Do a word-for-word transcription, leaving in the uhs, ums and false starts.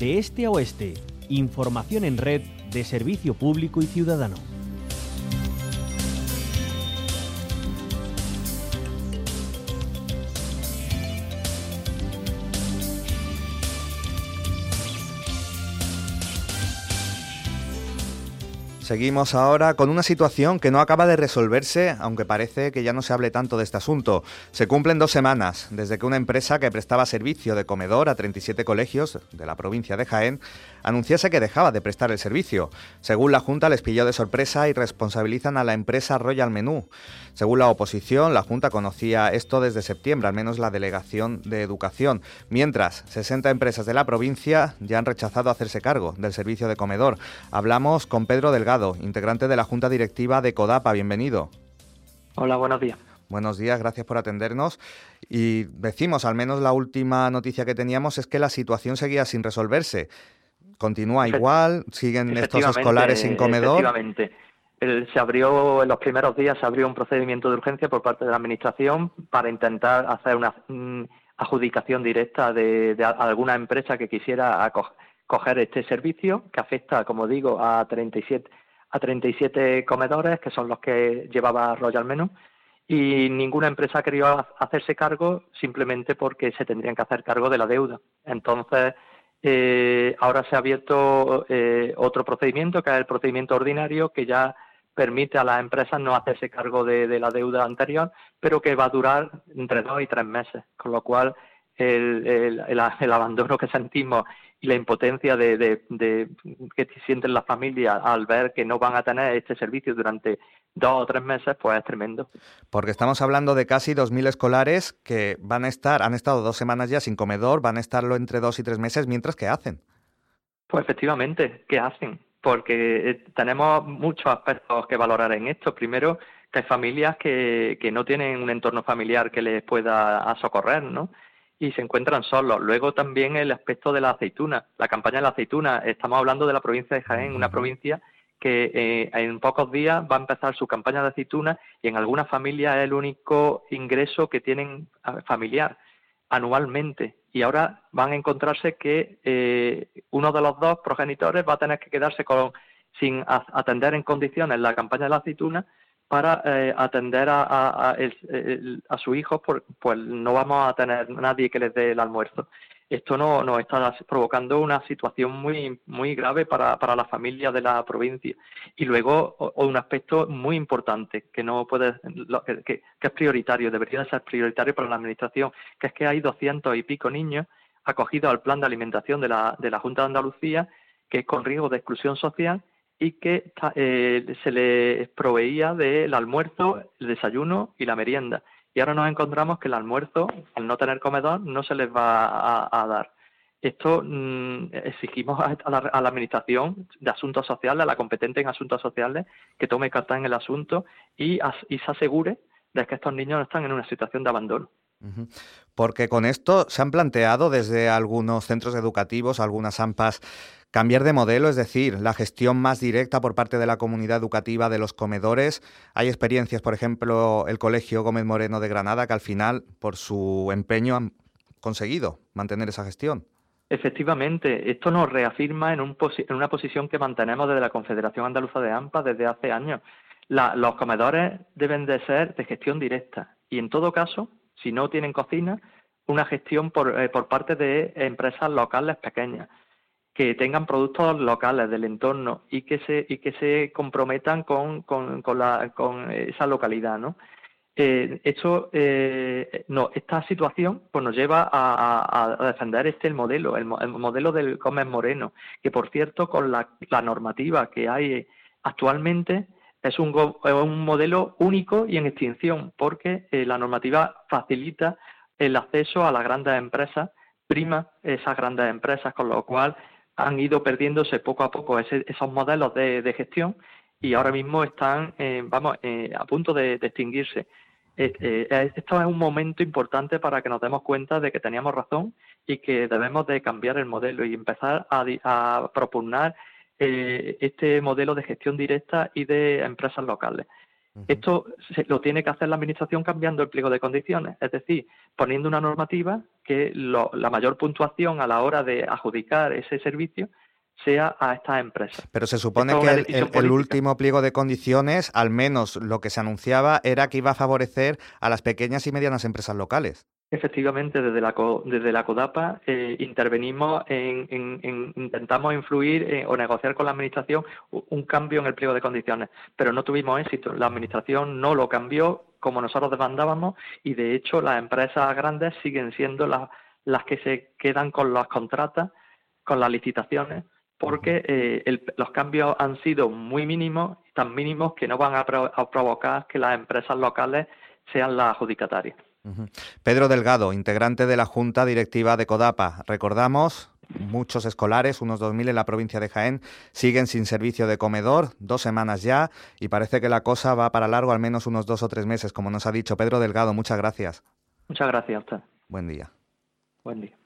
De este a oeste, información en red de servicio público y ciudadano. Seguimos ahora con una situación que no acaba de resolverse, aunque parece que ya no se hable tanto de este asunto. Se cumplen dos semanas desde que una empresa que prestaba servicio de comedor a treinta y siete colegios de la provincia de Jaén anunciase que dejaba de prestar el servicio. Según la Junta, les pilló de sorpresa y responsabilizan a la empresa Royal Menú. Según la oposición, la Junta conocía esto desde septiembre, al menos la Delegación de Educación, mientras sesenta empresas de la provincia ya han rechazado hacerse cargo del servicio de comedor. Hablamos con Pedro Delgado, integrante de la Junta Directiva de CODAPA. Bienvenido. Hola, buenos días. Buenos días, gracias por atendernos. Y decimos, al menos la última noticia que teníamos es que la situación seguía sin resolverse. ¿Continúa igual? ¿Siguen estos escolares sin comedor? Efectivamente. El, se abrió, en los primeros días se abrió un procedimiento de urgencia por parte de la Administración para intentar hacer una mm, adjudicación directa de, de alguna empresa que quisiera acoger, coger este servicio, que afecta, como digo, a treinta y siete, a treinta y siete comedores, que son los que llevaba Royal Menú, y ninguna empresa ha querido hacerse cargo simplemente porque se tendrían que hacer cargo de la deuda. Entonces, eh, ahora se ha abierto eh, otro procedimiento, que es el procedimiento ordinario, que ya permite a las empresas no hacerse cargo de, de la deuda anterior, pero que va a durar entre dos y tres meses, con lo cual el, el, el, el abandono que sentimos y la impotencia de, de, de que sienten las familias al ver que no van a tener este servicio durante dos o tres meses, pues es tremendo. Porque estamos hablando de casi dos mil escolares que van a estar, han estado dos semanas ya sin comedor, van a estarlo entre dos y tres meses, mientras ¿qué hacen? Pues efectivamente, ¿qué hacen? Porque tenemos muchos aspectos que valorar en esto. Primero, que hay familias que, que no tienen un entorno familiar que les pueda socorrer, ¿no? Y se encuentran solos. Luego también el aspecto de la aceituna, la campaña de la aceituna. Estamos hablando de la provincia de Jaén, una provincia que eh, en pocos días va a empezar su campaña de aceituna y en algunas familias es el único ingreso que tienen familiar anualmente. Y ahora van a encontrarse que eh, uno de los dos progenitores va a tener que quedarse con, sin a, atender en condiciones la campaña de la aceituna para eh, atender a, a, a, el, el, a su hijo, por, pues no vamos a tener nadie que les dé el almuerzo. Esto nos no está provocando una situación muy muy grave para, para la familia de la provincia. Y luego o, un aspecto muy importante que no puede que, que, que es prioritario, debería ser prioritario para la Administración, que es que hay doscientos y pico niños acogidos al plan de alimentación de la, de la Junta de Andalucía, que es con riesgo de exclusión social, y que eh, se les proveía del almuerzo, el desayuno y la merienda. Y ahora nos encontramos que el almuerzo, al no tener comedor, no se les va a, a dar. Esto mmm, exigimos a la, a la Administración de Asuntos Sociales, a la competente en Asuntos Sociales, que tome carta en el asunto y, as, y se asegure de que estos niños no están en una situación de abandono. Uh-huh. Porque con esto se han planteado desde algunos centros educativos, algunas A M P As, cambiar de modelo, es decir, la gestión más directa por parte de la comunidad educativa de los comedores. Hay experiencias, por ejemplo, el Colegio Gómez Moreno de Granada, que al final, por su empeño, han conseguido mantener esa gestión. Efectivamente, esto nos reafirma en, un posi- en una posición que mantenemos desde la Confederación Andaluza de A M P A desde hace años. La, los comedores deben de ser de gestión directa y, en todo caso, si no tienen cocina, una gestión por, eh, por parte de empresas locales pequeñas, que tengan productos locales del entorno y que se y que se comprometan con, con, con, la, con esa localidad, ¿no? Eh, esto, eh, no, esta situación pues nos lleva a, a, a defender este el modelo, el, el modelo del Gómez Moreno, que por cierto con la, la normativa que hay actualmente es un, un modelo único y en extinción, porque eh, la normativa facilita el acceso a las grandes empresas, prima esas grandes empresas, con lo cual han ido perdiéndose poco a poco ese, esos modelos de, de gestión y ahora mismo están, eh, vamos, eh, a punto de, de extinguirse. Eh, eh, esto es un momento importante para que nos demos cuenta de que teníamos razón y que debemos de cambiar el modelo y empezar a, a propugnar eh, este modelo de gestión directa y de empresas locales. Uh-huh. Esto se, lo tiene que hacer la Administración cambiando el pliego de condiciones, es decir, poniendo una normativa que lo, la mayor puntuación a la hora de adjudicar ese servicio sea a estas empresas. Pero se supone que el, el, el último pliego de condiciones, al menos lo que se anunciaba, era que iba a favorecer a las pequeñas y medianas empresas locales. Efectivamente, desde la, desde la CODAPA eh, intervenimos, en, en, en intentamos influir eh, o negociar con la Administración un cambio en el pliego de condiciones, pero no tuvimos éxito. La Administración no lo cambió como nosotros demandábamos y, de hecho, las empresas grandes siguen siendo las, las que se quedan con las contratas, con las licitaciones, porque eh, el, los cambios han sido muy mínimos, tan mínimos que no van a, pro, a provocar que las empresas locales sean las adjudicatarias. Uh-huh. Pedro Delgado, integrante de la Junta Directiva de CODAPA. Recordamos, muchos escolares, unos dos mil en la provincia de Jaén, siguen sin servicio de comedor, dos semanas ya, y parece que la cosa va para largo, al menos unos dos o tres meses, como nos ha dicho Pedro Delgado. Muchas gracias. Muchas gracias a usted. Buen día. Buen día.